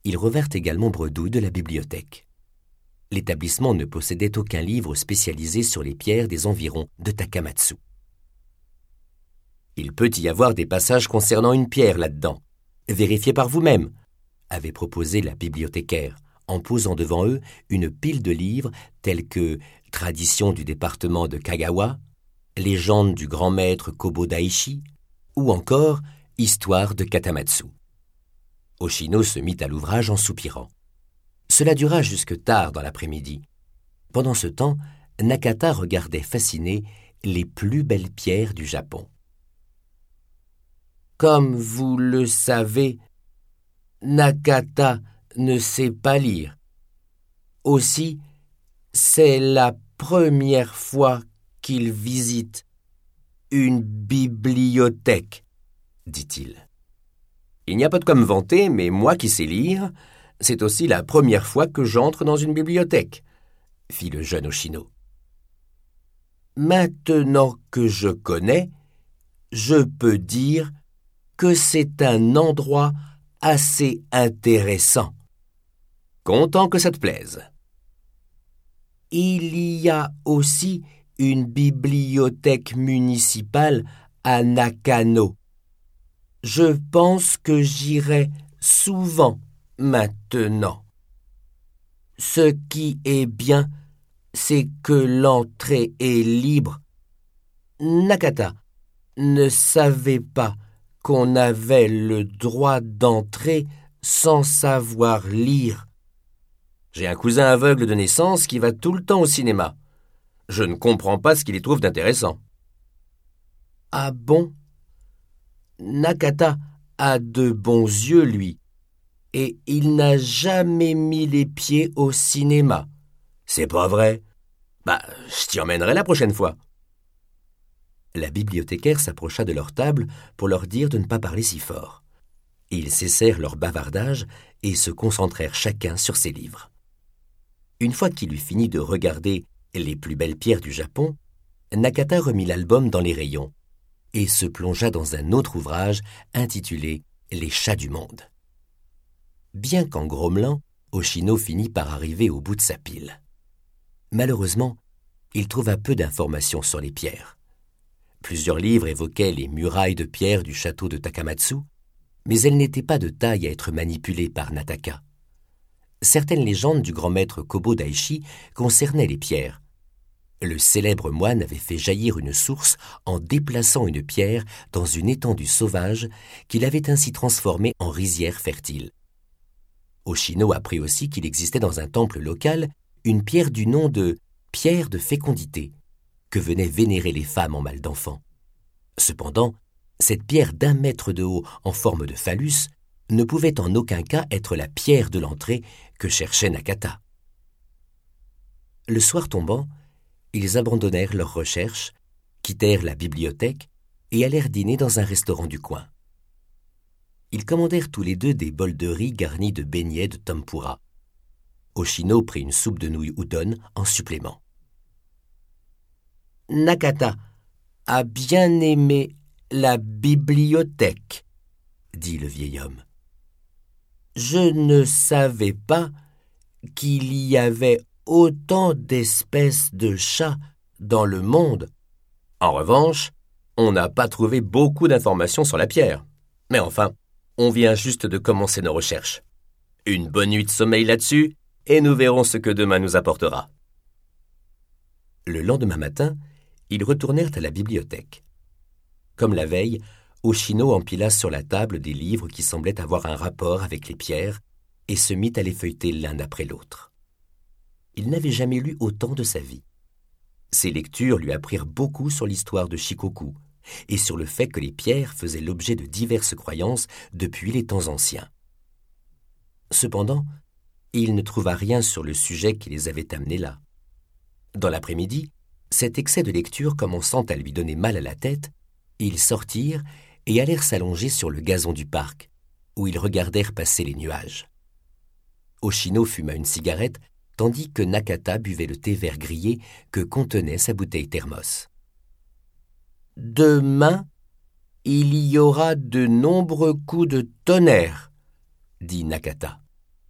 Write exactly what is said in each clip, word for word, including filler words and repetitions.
ils revinrent également bredouilles de la bibliothèque. L'établissement ne possédait aucun livre spécialisé sur les pierres des environs de Takamatsu. « Il peut y avoir des passages concernant une pierre là-dedans. Vérifiez par vous-même », avait proposé la bibliothécaire, en posant devant eux une pile de livres tels que « Traditions du département de Kagawa »,« Légende du grand maître Kobodaishi » ou encore « Histoire de Katamatsu ». Hoshino se mit à l'ouvrage en soupirant. Cela dura jusque tard dans l'après-midi. Pendant ce temps, Nakata regardait fasciné les plus belles pierres du Japon. « Comme vous le savez, Nakata ne sait pas lire. Aussi, c'est la première fois qu'il visite une bibliothèque, dit-il. Il n'y a pas de quoi me vanter, mais moi qui sais lire, c'est aussi la première fois que j'entre dans une bibliothèque, fit le jeune Hoshino. Maintenant que je connais, je peux dire que c'est un endroit assez intéressant. Content que ça te plaise. Il y a aussi une bibliothèque municipale à Nakano. Je pense que j'irai souvent maintenant. Ce qui est bien, c'est que l'entrée est libre. Nakata ne savait pas qu'on avait le droit d'entrer sans savoir lire. J'ai un cousin aveugle de naissance qui va tout le temps au cinéma. Je ne comprends pas ce qu'il y trouve d'intéressant. Ah bon? Nakata a de bons yeux, lui, et il n'a jamais mis les pieds au cinéma. C'est pas vrai? Bah, je t'y emmènerai la prochaine fois. La bibliothécaire s'approcha de leur table pour leur dire de ne pas parler si fort. Ils cessèrent leur bavardage et se concentrèrent chacun sur ses livres. Une fois qu'il eut fini de regarder les plus belles pierres du Japon, Nakata remit l'album dans les rayons et se plongea dans un autre ouvrage intitulé « Les chats du monde ». Bien qu'en grommelant, Hoshino finit par arriver au bout de sa pile. Malheureusement, il trouva peu d'informations sur les pierres. Plusieurs livres évoquaient les murailles de pierre du château de Takamatsu, mais elles n'étaient pas de taille à être manipulées par Nataka. Certaines légendes du grand maître Kobodaishi concernaient les pierres. Le célèbre moine avait fait jaillir une source en déplaçant une pierre dans une étendue sauvage qu'il avait ainsi transformée en rizière fertile. Hoshino apprit aussi qu'il existait dans un temple local une pierre du nom de « pierre de fécondité » que venaient vénérer les femmes en mal d'enfant. Cependant, cette pierre d'un mètre de haut en forme de phallus ne pouvait en aucun cas être la pierre de l'entrée que cherchait Nakata. Le soir tombant, ils abandonnèrent leurs recherches, quittèrent la bibliothèque et allèrent dîner dans un restaurant du coin. Ils commandèrent tous les deux des bols de riz garnis de beignets de tempura. Hoshino prit une soupe de nouilles udon en supplément. Nakata a bien aimé la bibliothèque, dit le vieil homme. Je ne savais pas qu'il y avait autant d'espèces de chats dans le monde. En revanche, on n'a pas trouvé beaucoup d'informations sur la pierre. Mais enfin, on vient juste de commencer nos recherches. Une bonne nuit de sommeil là-dessus, et nous verrons ce que demain nous apportera. Le lendemain matin, ils retournèrent à la bibliothèque. Comme la veille, Hoshino empila sur la table des livres qui semblaient avoir un rapport avec les pierres et se mit à les feuilleter l'un après l'autre. Il n'avait jamais lu autant de sa vie. Ses lectures lui apprirent beaucoup sur l'histoire de Shikoku et sur le fait que les pierres faisaient l'objet de diverses croyances depuis les temps anciens. Cependant, il ne trouva rien sur le sujet qui les avait amenés là. Dans l'après-midi, cet excès de lecture commençant à lui donner mal à la tête, ils sortirent et allèrent s'allonger sur le gazon du parc, où ils regardèrent passer les nuages. Hoshino fuma une cigarette, tandis que Nakata buvait le thé vert grillé que contenait sa bouteille thermos. « Demain, il y aura de nombreux coups de tonnerre, » dit Nakata.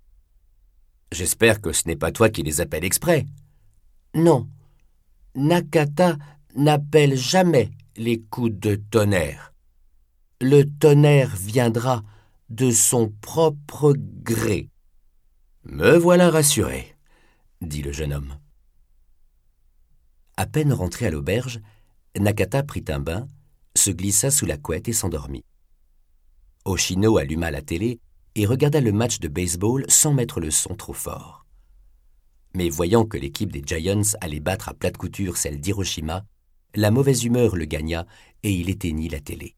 J'espère que ce n'est pas toi qui les appelles exprès. Non, Nakata n'appelle jamais les coups de tonnerre. Le tonnerre viendra de son propre gré. Me voilà rassuré, dit le jeune homme. À peine rentré à l'auberge, Nakata prit un bain, se glissa sous la couette et s'endormit. Hoshino alluma la télé et regarda le match de baseball sans mettre le son trop fort. Mais voyant que l'équipe des Giants allait battre à plate couture celle d'Hiroshima, la mauvaise humeur le gagna et il éteignit la télé.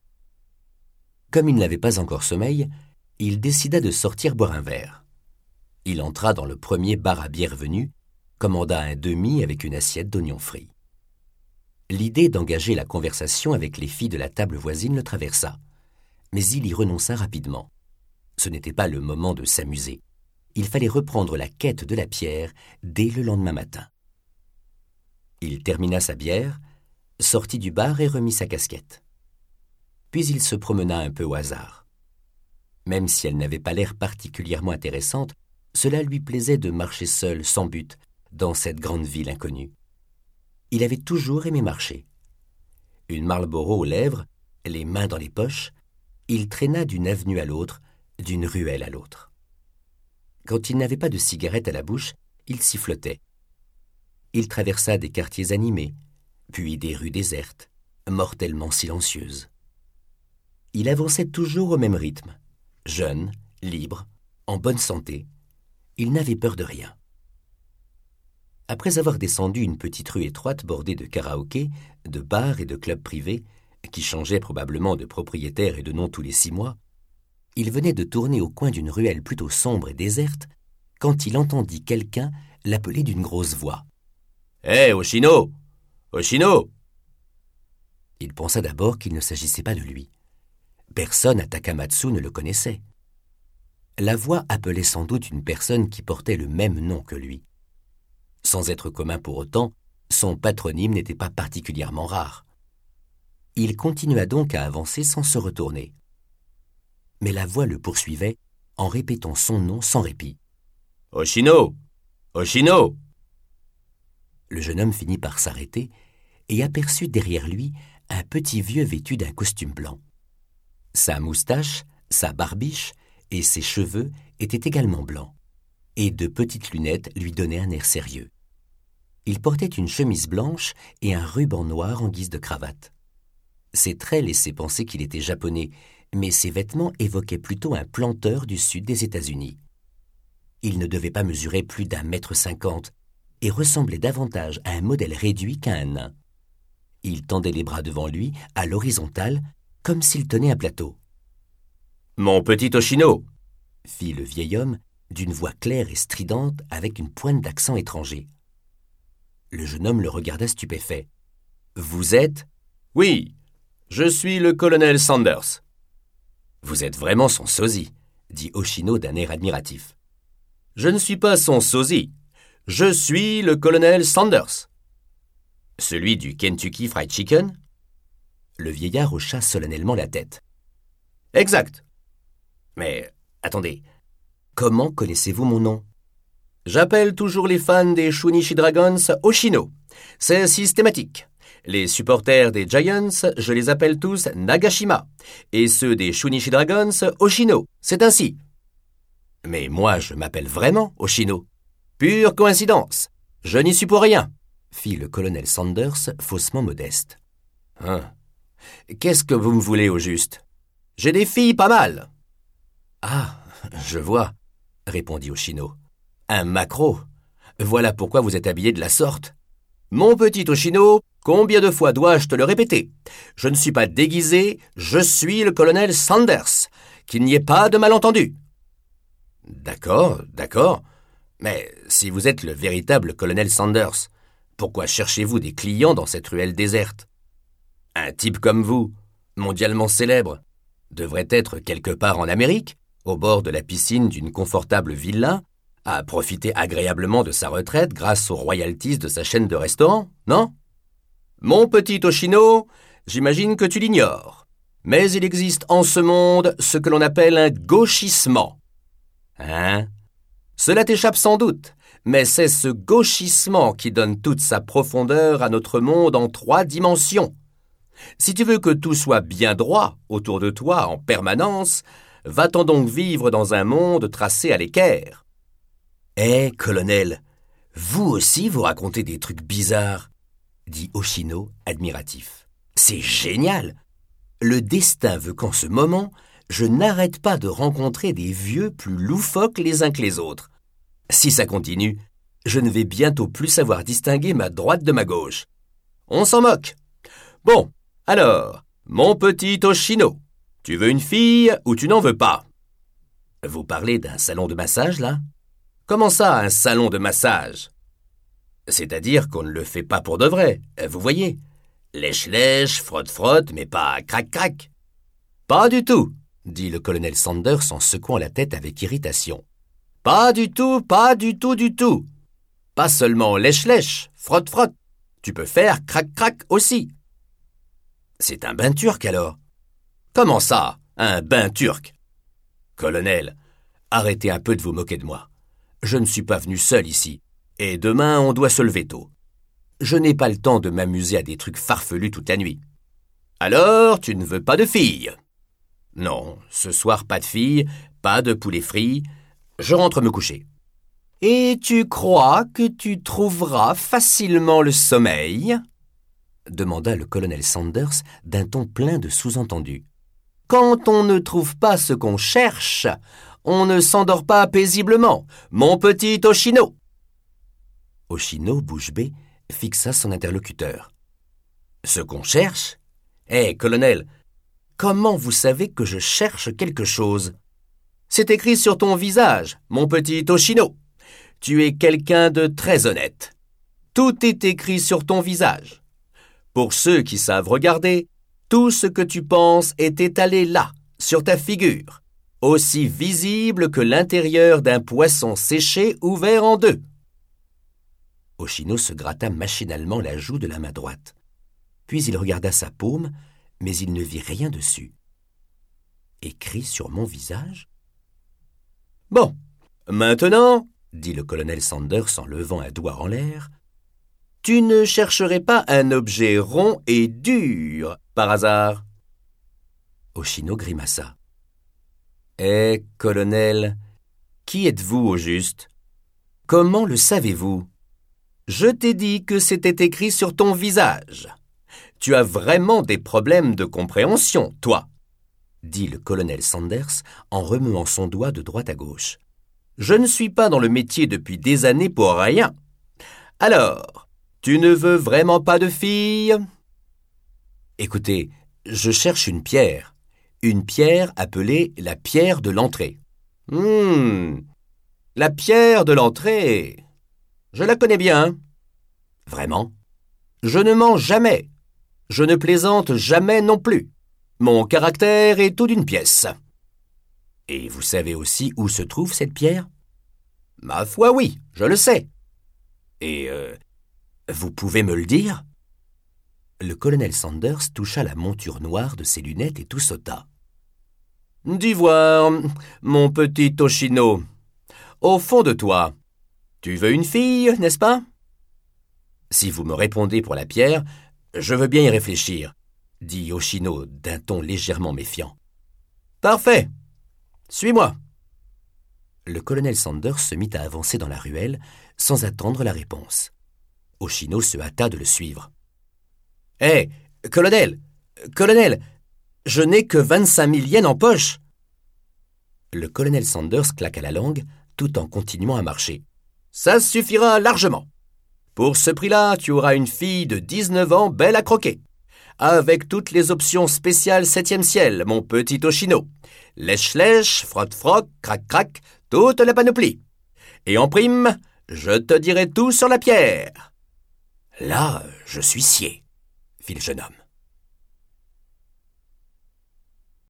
Comme il n'avait pas encore sommeil, il décida de sortir boire un verre. Il entra dans le premier bar à bière venu, commanda un demi avec une assiette d'oignons frits. L'idée d'engager la conversation avec les filles de la table voisine le traversa, mais il y renonça rapidement. Ce n'était pas le moment de s'amuser. Il fallait reprendre la quête de la pierre dès le lendemain matin. Il termina sa bière, sortit du bar et remit sa casquette. Puis il se promena un peu au hasard. Même si elle n'avait pas l'air particulièrement intéressante, cela lui plaisait de marcher seul, sans but, dans cette grande ville inconnue. Il avait toujours aimé marcher. Une Marlboro aux lèvres, les mains dans les poches, il traîna d'une avenue à l'autre, d'une ruelle à l'autre. Quand il n'avait pas de cigarette à la bouche, il sifflotait. Il traversa des quartiers animés, puis des rues désertes, mortellement silencieuses. Il avançait toujours au même rythme, jeune, libre, en bonne santé. Il n'avait peur de rien. Après avoir descendu une petite rue étroite bordée de karaokés, de bars et de clubs privés, qui changeaient probablement de propriétaire et de nom tous les six mois, il venait de tourner au coin d'une ruelle plutôt sombre et déserte quand il entendit quelqu'un l'appeler d'une grosse voix. « Hé, hey, Hoshino! Hoshino !» Il pensa d'abord qu'il ne s'agissait pas de lui. Personne à Takamatsu ne le connaissait. La voix appelait sans doute une personne qui portait le même nom que lui. Sans être commun pour autant, son patronyme n'était pas particulièrement rare. Il continua donc à avancer sans se retourner. Mais la voix le poursuivait en répétant son nom sans répit. « Hoshino! Hoshino !» Le jeune homme finit par s'arrêter et aperçut derrière lui un petit vieux vêtu d'un costume blanc. Sa moustache, sa barbiche et ses cheveux étaient également blancs, et de petites lunettes lui donnaient un air sérieux. Il portait une chemise blanche et un ruban noir en guise de cravate. Ses traits laissaient penser qu'il était japonais, mais ses vêtements évoquaient plutôt un planteur du sud des États-Unis. Il ne devait pas mesurer plus d'un mètre cinquante et ressemblait davantage à un modèle réduit qu'à un nain. Il tendait les bras devant lui, à l'horizontale, comme s'il tenait un plateau. « Mon petit Hoshino !» fit le vieil homme, d'une voix claire et stridente avec une pointe d'accent étranger. Le jeune homme le regarda stupéfait. « Vous êtes… »« Oui, je suis le colonel Sanders. »« Vous êtes vraiment son sosie, » dit Hoshino d'un air admiratif. « Je ne suis pas son sosie. Je suis le colonel Sanders. »« Celui du Kentucky Fried Chicken ?» Le vieillard hocha solennellement la tête. « Exact. Mais, attendez, comment connaissez-vous mon nom ? J'appelle toujours les fans des Shunichi Dragons Hoshino. C'est systématique. Les supporters des Giants, je les appelle tous Nagashima. Et ceux des Shunichi Dragons, Hoshino. C'est ainsi. Mais moi, je m'appelle vraiment Hoshino. Pure coïncidence. Je n'y suis pour rien, fit le colonel Sanders, faussement modeste. Hein. Qu'est-ce que vous me voulez au juste ? J'ai des filles pas mal. Ah, je vois, répondit Hoshino. Un maquereau. Voilà pourquoi vous êtes habillé de la sorte. Mon petit Hoshino, combien de fois dois-je te le répéter ? Je ne suis pas déguisé, je suis le colonel Sanders. Qu'il n'y ait pas de malentendu. D'accord, d'accord. Mais si vous êtes le véritable colonel Sanders, pourquoi cherchez-vous des clients dans cette ruelle déserte ? Un type comme vous, mondialement célèbre, devrait être quelque part en Amérique, au bord de la piscine d'une confortable villa, à profiter agréablement de sa retraite grâce aux royalties de sa chaîne de restaurants, non ? Mon petit Hoshino, j'imagine que tu l'ignores, mais il existe en ce monde ce que l'on appelle un gauchissement. Hein ? Cela t'échappe sans doute, mais c'est ce gauchissement qui donne toute sa profondeur à notre monde en trois dimensions. Si tu veux que tout soit bien droit autour de toi en permanence, va-t'en donc vivre dans un monde tracé à l'équerre. Eh, colonel, vous aussi vous racontez des trucs bizarres, dit Hoshino, admiratif. C'est génial! Le destin veut qu'en ce moment, je n'arrête pas de rencontrer des vieux plus loufoques les uns que les autres. Si ça continue, je ne vais bientôt plus savoir distinguer ma droite de ma gauche. On s'en moque. Bon, alors, mon petit Hoshino, tu veux une fille ou tu n'en veux pas? Vous parlez d'un salon de massage, là? Comment ça, un salon de massage? C'est-à-dire qu'on ne le fait pas pour de vrai, vous voyez. Lèche-lèche, frotte-frotte, mais pas crac-crac. Pas du tout, dit le colonel Sanders en secouant la tête avec irritation. Pas du tout, pas du tout, du tout. Pas seulement lèche-lèche, frotte-frotte. Tu peux faire crac-crac aussi. C'est un bain turc alors. Comment ça, un bain turc? Colonel, arrêtez un peu de vous moquer de moi. Je ne suis pas venu seul ici, et demain on doit se lever tôt. Je n'ai pas le temps de m'amuser à des trucs farfelus toute la nuit. Alors, tu ne veux pas de fille? Non, ce soir pas de fille, pas de poulet frit. Je rentre me coucher. Et tu crois que tu trouveras facilement le sommeil? Demanda le colonel Sanders d'un ton plein de sous-entendus. Quand on ne trouve pas ce qu'on cherche, on ne s'endort pas paisiblement, mon petit Hoshino. Hoshino, bouche bée, fixa son interlocuteur. Ce qu'on cherche? Eh, hey, colonel, comment vous savez que je cherche quelque chose? C'est écrit sur ton visage, mon petit Hoshino. Tu es quelqu'un de très honnête. Tout est écrit sur ton visage. Pour ceux qui savent regarder, tout ce que tu penses est étalé là, sur ta figure, aussi visible que l'intérieur d'un poisson séché ouvert en deux. Hoshino se gratta machinalement la joue de la main droite. Puis il regarda sa paume, mais il ne vit rien dessus. Écrit sur mon visage? Bon, maintenant, dit le colonel Sanders en levant un doigt en l'air, tu ne chercherais pas un objet rond et dur, par hasard? Hoshino grimaça. Eh, colonel, qui êtes-vous au juste? Comment le savez-vous? Je t'ai dit que c'était écrit sur ton visage. Tu as vraiment des problèmes de compréhension, toi, dit le colonel Sanders en remuant son doigt de droite à gauche. Je ne suis pas dans le métier depuis des années pour rien. Alors, tu ne veux vraiment pas de fille? Écoutez, je cherche une pierre. Une pierre appelée la pierre de l'entrée. Hum, la pierre de l'entrée. Je la connais bien. Vraiment? Je ne mens jamais. Je ne plaisante jamais non plus. Mon caractère est tout d'une pièce. Et vous savez aussi où se trouve cette pierre? Ma foi, oui, je le sais. Et euh, vous pouvez me le dire? Le colonel Sanders toucha la monture noire de ses lunettes et tout sauta. Dis voir, mon petit Hoshino, au fond de toi, tu veux une fille, n'est-ce pas? Si vous me répondez pour la pierre, je veux bien y réfléchir, dit Hoshino d'un ton légèrement méfiant. Parfait. Suis-moi. Le colonel Sanders se mit à avancer dans la ruelle sans attendre la réponse. Hoshino se hâta de le suivre. Hé, hey, colonel, colonel, je n'ai que vingt-cinq mille yens en poche. Le colonel Sanders claqua la langue tout en continuant à marcher. Ça suffira largement. Pour ce prix-là, tu auras une fille de dix-neuf ans belle à croquer. Avec toutes les options spéciales septième ciel, mon petit Hoshino. Lèche-lèche, frotte-frotte, crac-crac, toute la panoplie. Et en prime, je te dirai tout sur la pierre. Là, je suis scié, fit le jeune homme.